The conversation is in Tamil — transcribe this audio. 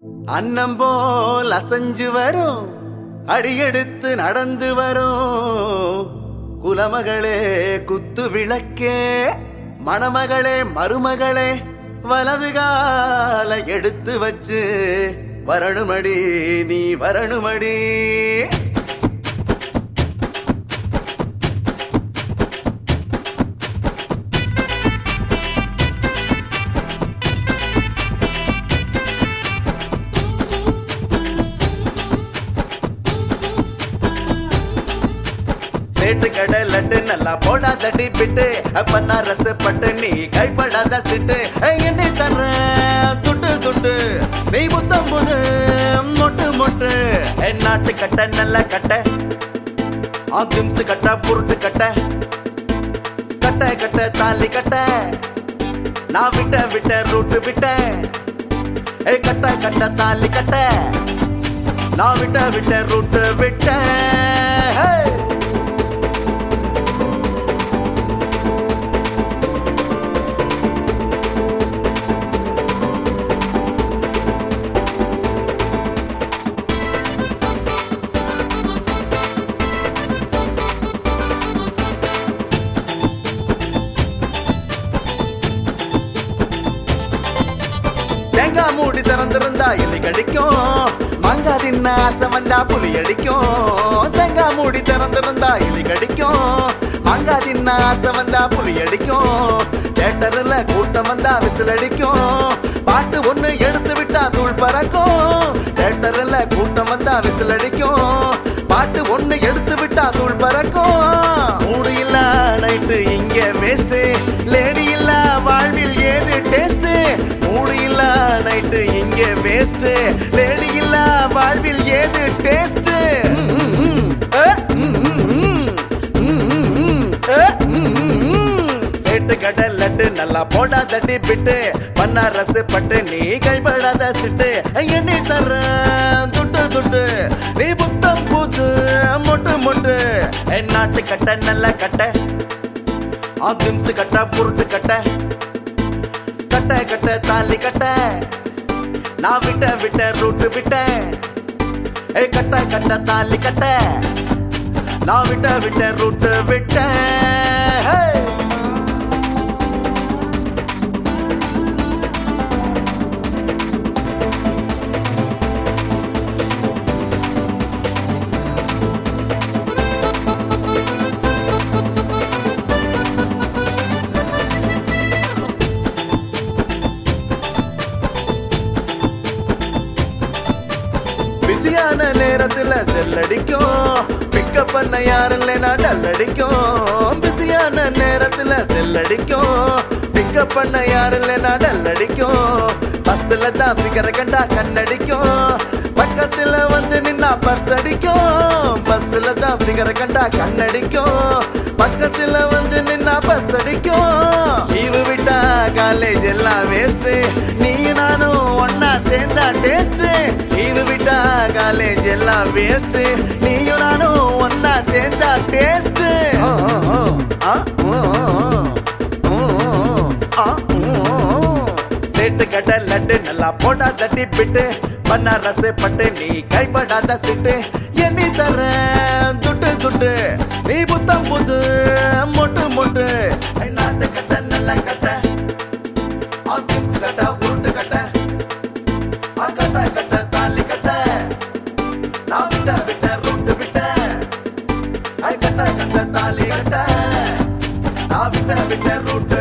அன்னம் போல் அசைஞ்சு வரும், அடியெடுத்து நடந்து வரும். குலமகளே குத்து விளக்கே, மணமகளே மருமகளே, வலது கால எடுத்து வச்சு வரணுமடி, நீ வரணுமடி. சேட்டு கடை லட்டு நல்லா போடா தட்டி பிட்டு, அப்ப ரச பட்டு நீ கைப்படாத சிட்டு. என்ன தர்ற துட்டு துட்டு, நீ புத்தம் புது மொட்டு மொட்டு. நாட்டு கட்ட நல்ல கட்ட, திம்சு கட்ட புருட்டு கட்ட, கட்ட கட்ட தாலி கட்ட, நான் விட்ட விட்ட ரூட்டு விட்ட. கட்ட கட்ட தாலி கட்ட, நான் விட்ட விட்ட ரூட்டு விட்ட. தேங்காய் மூடி திறந்திருந்தா எலி கடிக்கும், மங்கா தின்ன ஆசை வந்தா புலி அடிக்கும். தேங்காய் மூடி திறந்திருந்தா எலி கடிக்கும், மங்கா தின்ன ஆசை வந்தா புலி அடிக்கும். தியேட்டர்ல கூட்டம் வந்தா விசில் அடிக்கும், பாட்டு ஒண்ணு எடுத்து விட்டா தூள் பறக்கும். தியேட்டர்ல கூட்டம் வந்தா விசில் அடிக்கும், பாட்டு ஒண்ணு எடுத்து விட்டா தூள் பறக்கும். மூடு இல்ல நைட்டு இங்க வேஸ்ட், லேடி இல்ல வாழ்வில் ஏது டேஸ்ட். மூடு இல்ல நைட்டு இங்க வேஸ்ட், லேடி இல்ல வாழ்வில் ஏது டேஸ்ட். சேட்டு கடை லட்டு நல்லா போடா தட்டி பிட்டு, பண்ணா ரசு பட்டு நீ கைப்படாத சிட்டு. எண்ணி தர்ற துட்டு துட்டு, நீ புத்தம் பூத்து மொட்டு மொட்டு. நாட்டு கட்ட நல்ல கட்ட, திம்சு கட்ட புருட்டு கட்ட, கட்ட கட்ட தாலி கட்ட, நான் விட்ட விட்ட ரூட்டு விட்ட. கட்ட கட்ட தாலி கட்ட, நான் விட்ட விட்ட ரூட்டு விட்ட. பிஸியான நேரத்துல செல்லடிக்கும், பிக்கப் பண்ண யாரும் இல்லைனா டல்லடிக்கும். பிஸியான நேரத்துல செல்லடிக்கும், பிக்கப் பண்ண யாரும் இல்லைனா டல்லடிக்கும். பஸ்ல தான் பிகர கண்டா கண்ணடிக்கும், பக்கத்துல வந்து நின்னா பர்ஸ் அடிக்கும். பஸ்ல தான் பிகர கண்டா கண்ணடிக்கும், பக்கத்துல வந்து நின்னா பர்ஸ் அடிக்கும். லீவு விட்டா காலேஜ் எல்லாம் வேஸ்ட், நீ நானும் ஒன்னா சேர்ந்தா டேஸ்ட். லீவு விட்டா காலேஜ் எல்லாம் வேஸ்ட், நீயும் நானும் ஒன்னா சேர்ந்தா டேஸ்ட். சேட்டு கடை லட்டு நல்லா போடா தட்டி பிட்டு, பண்ணா ரசு பட்டு நீ கைப்படாத சிட்டு. எண்ணி தர்ற துட்டு துட்டு, நீ புத்தம் புது மொட்டு மொட்டு. நாட்டு கட்ட நல்ல கட்ட, திம்சு கட்ட உருட்டு கட்ட, கட்ட கட்ட தாலி கட்ட, நான் விட்ட விட்ட ரூட்டு விட்ட. கட்ட கட்ட தாலி கட்ட, நான் விட்ட விட்ட ரூட்டு